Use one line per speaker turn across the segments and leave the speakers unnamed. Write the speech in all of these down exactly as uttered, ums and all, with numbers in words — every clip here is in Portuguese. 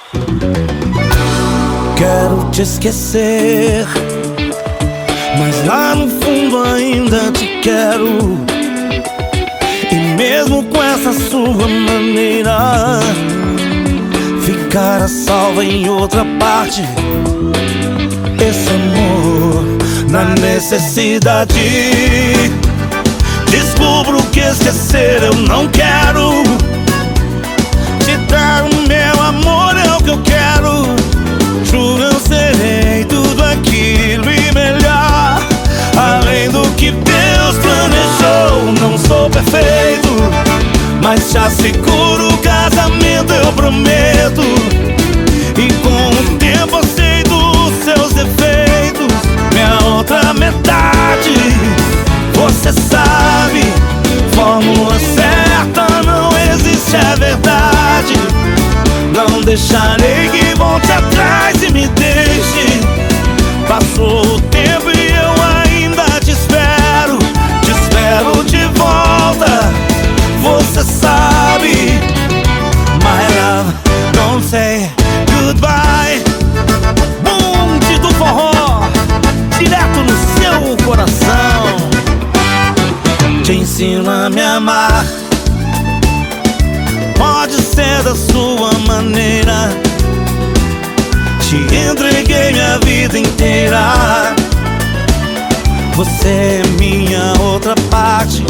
Quero te esquecer, mas lá no fundo ainda te quero. E mesmo com essa sua maneira, ficar a salvo em outra parte. Esse amor na necessidade. Descubro que esquecer eu não quero. Te dar o meu amor é o que eu quero. Juro eu serei tudo aquilo e melhor, além do que Deus planejou. Não sou perfeito, mas te asseguro o casamento eu prometo. E com o tempo aceito os seus defeitos, minha outra metade. Você sabe, fórmula certa não existe, é verdade. Não deixarei que volte atrás e me deixe. Passou o tempo e eu ainda te espero. Te espero de volta, você sabe. My love, don't say goodbye. Bonde do forró, direto no seu coração. Te ensino a me amar, pode ser da sua maneira. Te entreguei minha vida inteira. Você é minha outra parte.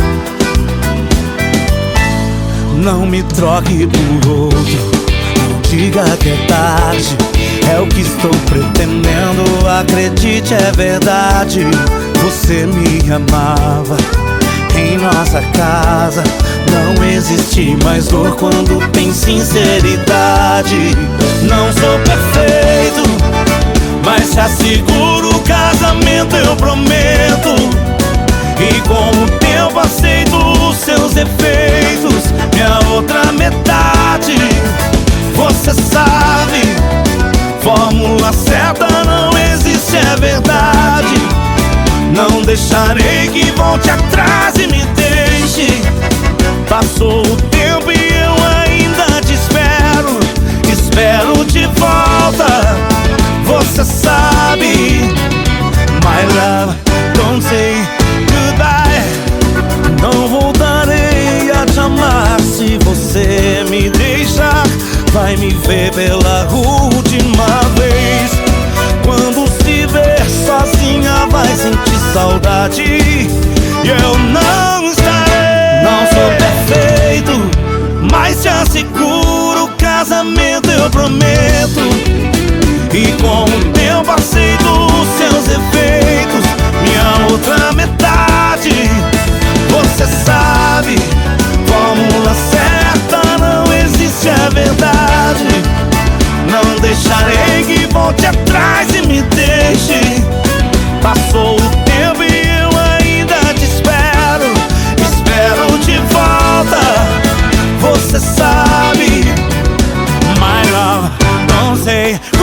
Não me troque por outro, não diga que é tarde. É o que estou pretendendo, acredite, é verdade. Você me amava em nossa casa. Não existe mais dor quando tem sinceridade. Não sou perfeito, mas te asseguro o casamento eu prometo. E com o tempo aceito os seus defeitos, minha outra metade. Você sabe, fórmula certa não existe, é verdade. Não deixarei que volte atrás e me deixe. Passou o tempo e eu ainda te espero. Espero de volta, você sabe. My love, don't say goodbye. Não voltarei a te amar se você me deixar. Vai me ver pela última vez. Quando se ver sozinha vai sentir saudade e eu não estarei. Não sou perfeito, mas te asseguro o casamento eu prometo. E com o tempo aceito os seus defeitos, minha outra metade. Você sabe, fórmula certa não existe, é verdade. Não deixarei que volte atrás e me deixe. Passou o tempo e eu ainda te espero. Espero de volta, você sabe. My love, don't say